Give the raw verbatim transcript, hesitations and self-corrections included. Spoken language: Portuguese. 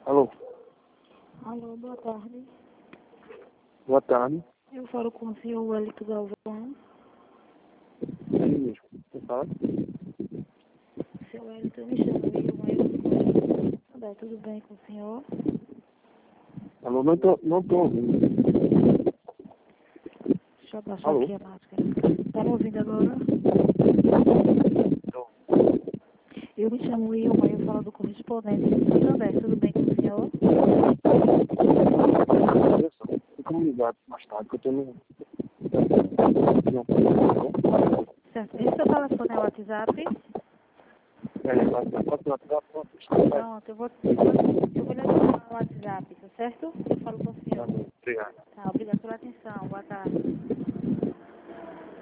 Alô, Alô, boa tarde. boa tarde. Eu falo com o senhor Wellington Galvão. É ele mesmo. Você fala? Seu Wellington, eu me chamo Wilma, eu fui. Tá tudo bem com o senhor? Alô, não tô, não tô ouvindo. Deixa eu abaixar Alô? aqui a máscara. Tá me ouvindo agora? Tô. Eu me chamo Wilma, eu falo do correspondente do Santander. Tudo bem com o senhor? Tem como ligar mais tarde, que eu tô no... Certo. Esse seu telefone é o WhatsApp? É, pode pode WhatsApp, pode. Pronto, eu vou, eu vou, eu vou lhe adicionar no WhatsApp, tá certo? Eu falo com o senhor. Obrigado. Tá, obrigado pela atenção. Boa tarde.